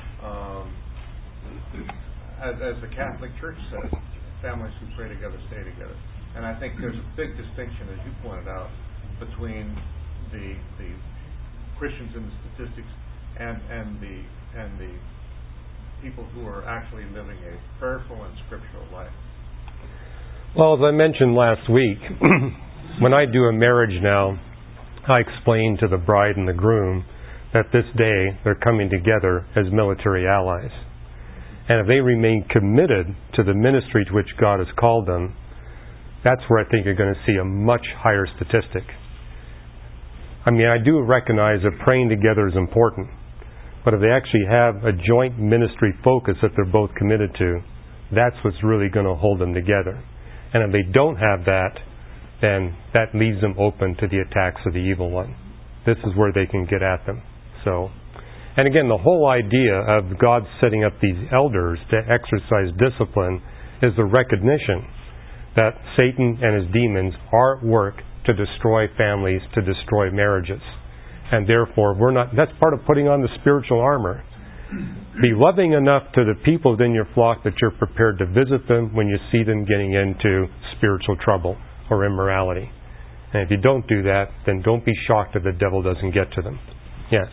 As the Catholic Church says, families who pray together stay together. And I think there's a big distinction, as you pointed out, between the Christians in the statistics and the people who are actually living a prayerful and scriptural life. Well, as I mentioned last week, when I do a marriage now, I explain to the bride and the groom that this day they're coming together as military allies. And if they remain committed to the ministry to which God has called them, that's where I think you're going to see a much higher statistic. I mean, I do recognize that praying together is important, but if they actually have a joint ministry focus that they're both committed to, that's what's really going to hold them together. And if they don't have that, then that leaves them open to the attacks of the evil one. This is where they can get at them. So, and again, the whole idea of God setting up these elders to exercise discipline is the recognition that Satan and his demons are at work to destroy families, to destroy marriages. And therefore, that's part of putting on the spiritual armor. Be loving enough to the people within your flock that you're prepared to visit them when you see them getting into spiritual trouble or immorality. And if you don't do that, then don't be shocked if the devil doesn't get to them. Yes?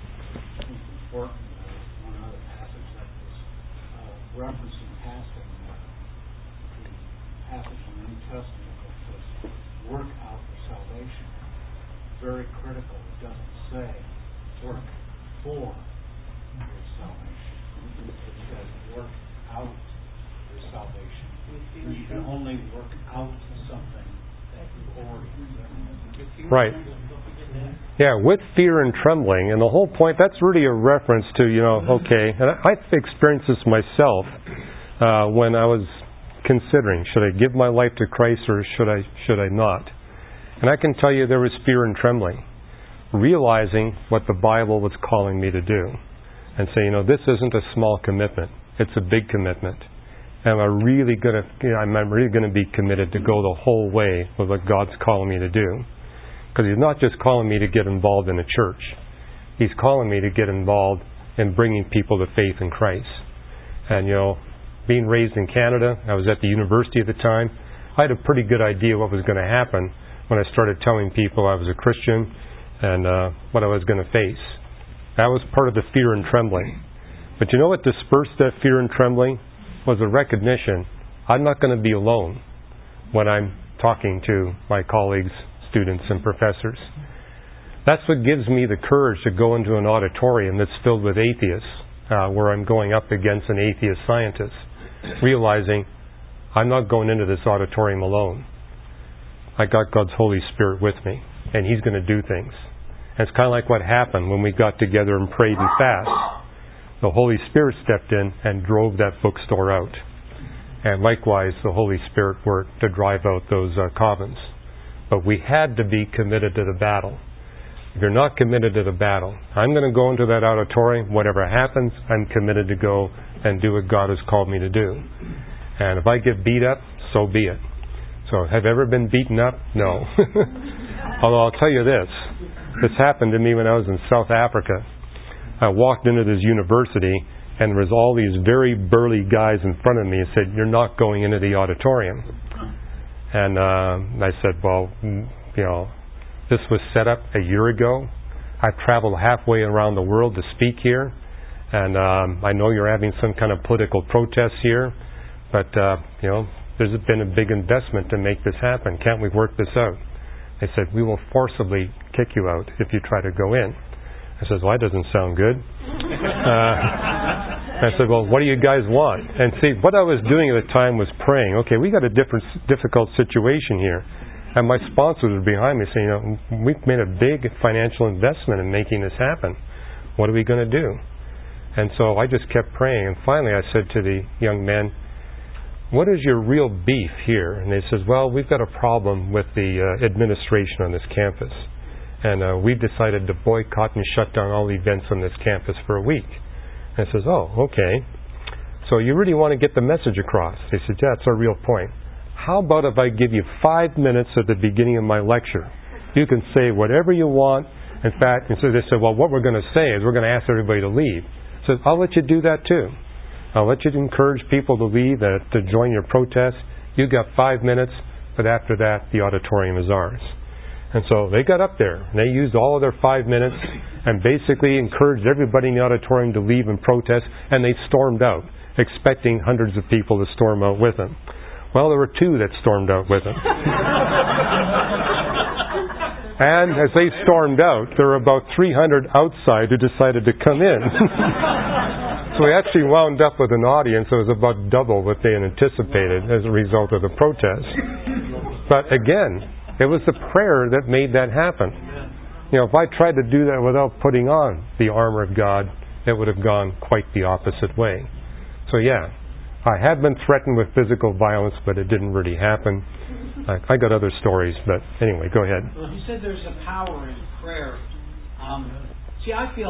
One other passage that was referenced in passing, the passage in the New Testament that says, work out for salvation. Very critical. It doesn't say work for your salvation. It says work out your salvation. You can only work out something that you already possess. Right. Yeah, with fear and trembling. And the whole point, that's really a reference to, okay, and I've experienced this myself when I was considering, should I give my life to Christ or should I not? And I can tell you there was fear and trembling, realizing what the Bible was calling me to do. And say, this isn't a small commitment. It's a big commitment. And I'm really going to be committed to go the whole way with what God's calling me to do. Because He's not just calling me to get involved in a church. He's calling me to get involved in bringing people to faith in Christ. And, being raised in Canada, I was at the university at the time, I had a pretty good idea what was going to happen when I started telling people I was a Christian and what I was going to face. That was part of the fear and trembling. But you know what dispersed that fear and trembling? Was a recognition I'm not going to be alone when I'm talking to my colleagues, students, and professors. That's what gives me the courage to go into an auditorium that's filled with atheists, where I'm going up against an atheist scientist, realizing I'm not going into this auditorium alone. I got God's Holy Spirit with me, and He's going to do things. And it's kind of like what happened when we got together and prayed and fasted. The Holy Spirit stepped in and drove that bookstore out. And likewise, the Holy Spirit worked to drive out those covens. But we had to be committed to the battle. If you're not committed to the battle, I'm going to go into that auditorium. Whatever happens, I'm committed to go and do what God has called me to do. And if I get beat up, so be it. So have you ever been beaten up? No. Although I'll tell you this. This happened to me when I was in South Africa. I walked into this university and there was all these very burly guys in front of me and said, "You're not going into the auditorium." And I said, well, this was set up a year ago. I've traveled halfway around the world to speak here. And I know you're having some kind of political protest here. But, there's been a big investment to make this happen. Can't we work this out? They said, "We will forcibly kick you out if you try to go in." I said, "Well, that doesn't sound good." I said, "Well, what do you guys want?" And see, what I was doing at the time was praying. Okay, we got a difficult situation here. And my sponsors were behind me saying, we've made a big financial investment in making this happen. What are we going to do? And so I just kept praying. And finally I said to the young men, "What is your real beef here?" And they said, "Well, we've got a problem with the administration on this campus. And we've decided to boycott and shut down all events on this campus for a week." And I says, "Oh, okay. So you really want to get the message across?" They said, "Yeah, that's our real point. How about if I give you 5 minutes at the beginning of my lecture? You can say whatever you want. In fact," and so they said, "Well, what we're going to say is we're going to ask everybody to leave." I said, "I'll let you do that too. I'll let you encourage people to leave, to join your protest. You got 5 minutes, but after that, the auditorium is ours." And so they got up there, and they used all of their 5 minutes and basically encouraged everybody in the auditorium to leave and protest, and they stormed out, expecting hundreds of people to storm out with them. Well, there were 2 that stormed out with them. And as they stormed out, there were about 300 outside who decided to come in. So we actually wound up with an audience that was about double what they had anticipated as a result of the protest. But again, it was the prayer that made that happen. If I tried to do that without putting on the armor of God, it would have gone quite the opposite way. So yeah, I have been threatened with physical violence, but it didn't really happen. I got other stories, but anyway, go ahead. Well, you said there's a power in prayer. See, I feel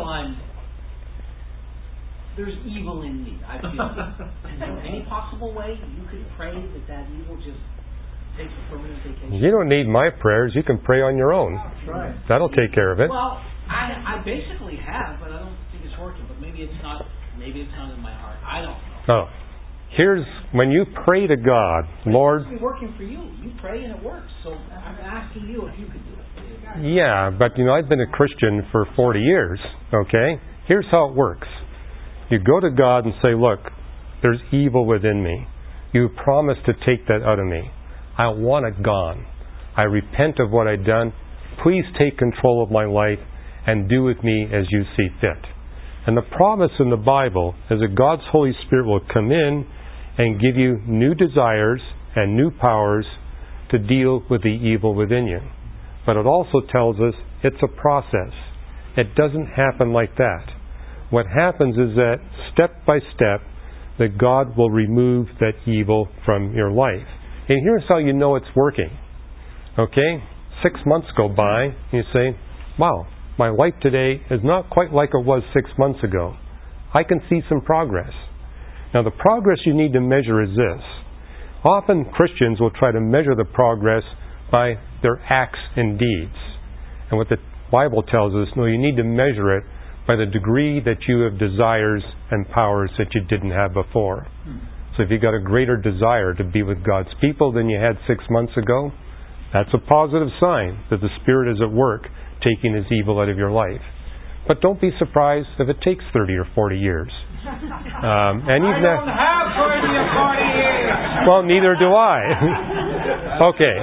there's evil in me. I feel. Is there any possible way you could pray that evil just takes a permanent vacation? You don't need my prayers. You can pray on your own. That's right. That'll take care of it. Well, I basically have, but I don't think it's working. But maybe it's not. Maybe it's not in my heart. I don't know. Oh. Here's when you pray to God, Lord. It's working for you. You pray and it works. So I'm asking you if you could do it. Yeah, but I've been a Christian for 40 years. Okay? Here's how it works. You go to God and say, look, there's evil within me. You promised to take that out of me. I want it gone. I repent of what I've done. Please take control of my life and do with me as you see fit. And the promise in the Bible is that God's Holy Spirit will come in and give you new desires and new powers to deal with the evil within you. But it also tells us it's a process. It doesn't happen like that. What happens is that step by step, that God will remove that evil from your life. And here's how you know it's working. Okay? 6 months go by, and you say, wow, my life today is not quite like it was 6 months ago. I can see some progress. Now, the progress you need to measure is this. Often Christians will try to measure the progress by their acts and deeds. And what the Bible tells us, no, you need to measure it by the degree that you have desires and powers that you didn't have before. So if you've got a greater desire to be with God's people than you had 6 months ago, that's a positive sign that the Spirit is at work taking His evil out of your life. But don't be surprised if it takes 30 or 40 years. And even I don't have 30 or 40 years. Well, neither do I. Okay.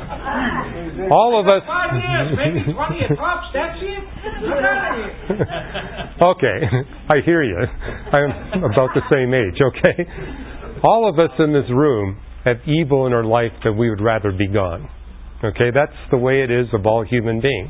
All of us. 5 years, maybe 20 at tops. That's it. Get out of here. Okay, I hear you. I'm about the same age. Okay. All of us in this room have evil in our life that we would rather be gone. Okay, that's the way it is of all human beings.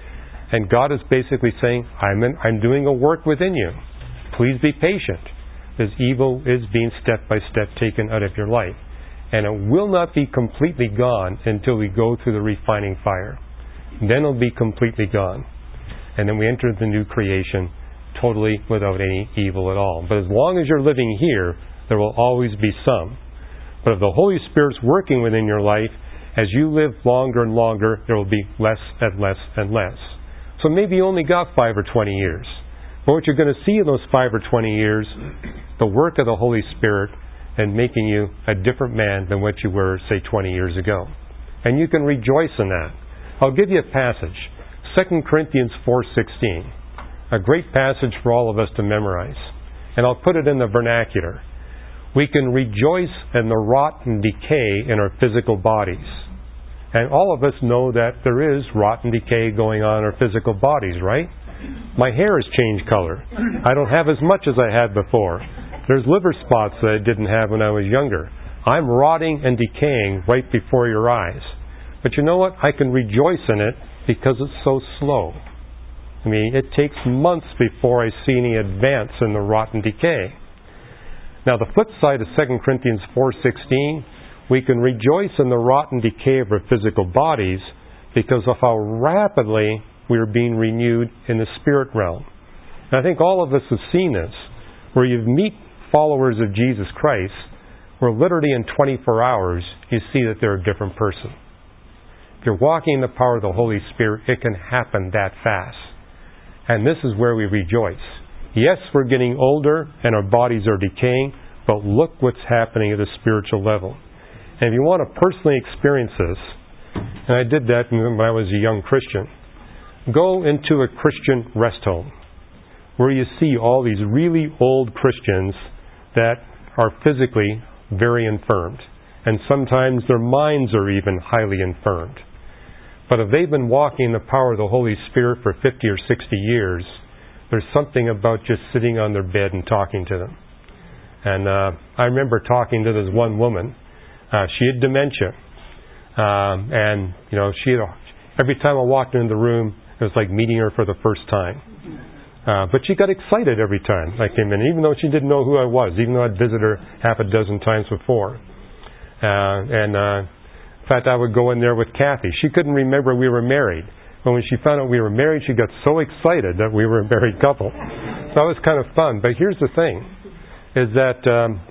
And God is basically saying, I'm doing a work within you. Please be patient. This evil is being step by step taken out of your life. And it will not be completely gone until we go through the refining fire. Then it'll be completely gone. And then we enter the new creation totally without any evil at all. But as long as you're living here, there will always be some. But if the Holy Spirit's working within your life, as you live longer and longer, there will be less and less and less. So maybe you only got 5 or 20 years. But what you're going to see in those 5 or 20 years, the work of the Holy Spirit and making you a different man than what you were, say, 20 years ago. And you can rejoice in that. I'll give you a passage. 2 Corinthians 4:16. A great passage for all of us to memorize. And I'll put it in the vernacular. We can rejoice in the rot and decay in our physical bodies. And all of us know that there is rot and decay going on in our physical bodies, right? My hair has changed color. I don't have as much as I had before. There's liver spots that I didn't have when I was younger. I'm rotting and decaying right before your eyes. But you know what? I can rejoice in it because it's so slow. I mean, it takes months before I see any advance in the rot and decay. Now, the flip side of 2 Corinthians 4:16, we can rejoice in the rot and decay of our physical bodies because of how rapidly we are being renewed in the spirit realm. And I think all of us have seen this, where you meet followers of Jesus Christ, where literally in 24 hours you see that they're a different person. If you're walking in the power of the Holy Spirit, it can happen that fast. And this is where we rejoice. Yes, we're getting older and our bodies are decaying, but look what's happening at a spiritual level. And if you want to personally experience this, and I did that when I was a young Christian, go into a Christian rest home where you see all these really old Christians that are physically very infirmed. And sometimes their minds are even highly infirmed. But if they've been walking in the power of the Holy Spirit for 50 or 60 years, there's something about just sitting on their bed and talking to them. And I remember talking to this one woman. She had dementia. And, she had every time I walked into the room, it was like meeting her for the first time. But she got excited every time I came in, even though she didn't know who I was, even though I'd visited her half a dozen times before. In fact, I would go in there with Kathy. She couldn't remember we were married. But when she found out we were married, she got so excited that we were a married couple. So that was kind of fun. But here's the thing, is that,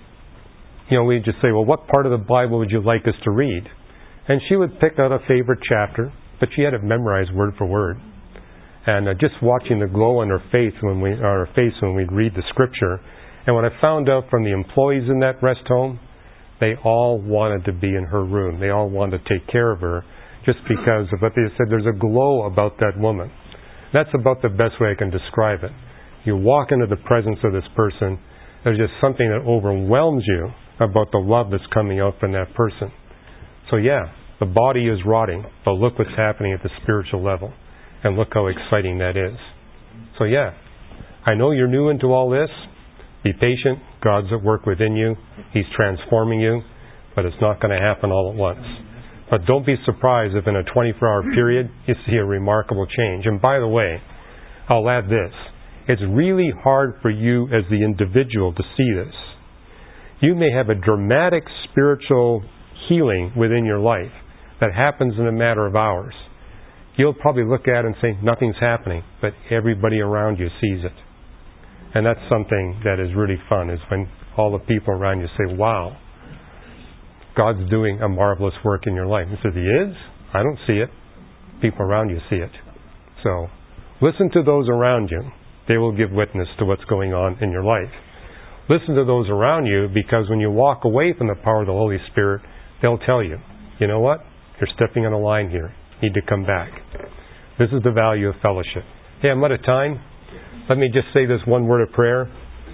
we'd just say, well, what part of the Bible would you like us to read? And she would pick out a favorite chapter, but she had it memorized word for word. And just watching the glow on her face when we'd read the scripture. And when I found out from the employees in that rest home, they all wanted to be in her room. They all wanted to take care of her just because of what they said. There's a glow about that woman. That's about the best way I can describe it. You walk into the presence of this person, there's just something that overwhelms you about the love that's coming out from that person. So yeah, the body is rotting, but look what's happening at the spiritual level. And look how exciting that is. So yeah, I know you're new into all this. Be patient. God's at work within you. He's transforming you. But it's not going to happen all at once. But don't be surprised if in a 24-hour period you see a remarkable change. And by the way, I'll add this. It's really hard for you as the individual to see this. You may have a dramatic spiritual healing within your life that happens in a matter of hours. You'll probably look at it and say, nothing's happening, but everybody around you sees it. And that's something that is really fun, is when all the people around you say, wow, God's doing a marvelous work in your life. And says, He is? I don't see it. People around you see it. So, listen to those around you. They will give witness to what's going on in your life. Listen to those around you, because when you walk away from the power of the Holy Spirit, they'll tell you, you know what? You're stepping on a line here. Need to come back. This is the value of fellowship. Hey, I'm out of time. Let me just say this one word of prayer.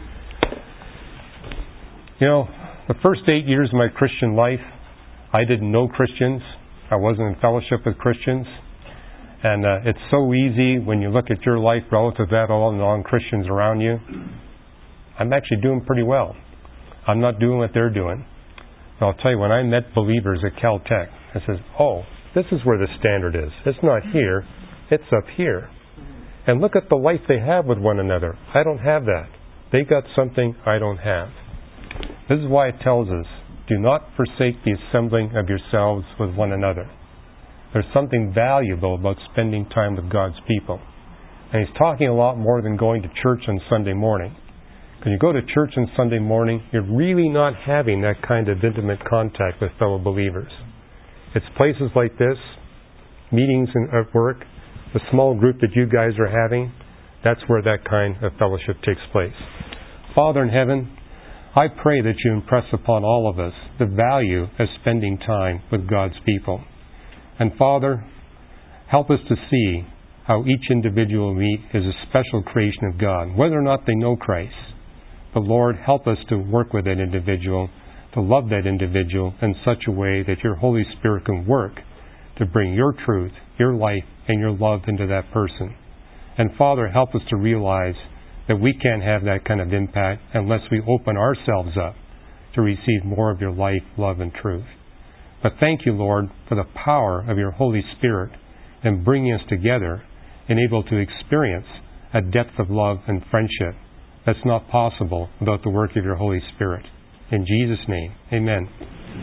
The first 8 years of my Christian life, I didn't know Christians. I wasn't in fellowship with Christians. And it's so easy when you look at your life relative to that all the non-Christians around you. I'm actually doing pretty well. I'm not doing what they're doing. And I'll tell you, when I met believers at Caltech, I said, oh, this is where the standard is. It's not here. It's up here. And look at the life they have with one another. I don't have that. They got something I don't have. This is why it tells us, do not forsake the assembling of yourselves with one another. There's something valuable about spending time with God's people. And He's talking a lot more than going to church on Sunday morning. When you go to church on Sunday morning, you're really not having that kind of intimate contact with fellow believers. It's places like this, meetings at work, the small group that you guys are having, that's where that kind of fellowship takes place. Father in heaven, I pray that you impress upon all of us the value of spending time with God's people. And Father, help us to see how each individual we meet is a special creation of God, whether or not they know Christ. But Lord, help us to work with that individual, to love that individual in such a way that your Holy Spirit can work to bring your truth, your life, and your love into that person. And Father, help us to realize that we can't have that kind of impact unless we open ourselves up to receive more of your life, love, and truth. But thank you, Lord, for the power of your Holy Spirit in bringing us together and able to experience a depth of love and friendship that's not possible without the work of your Holy Spirit. In Jesus' name, amen.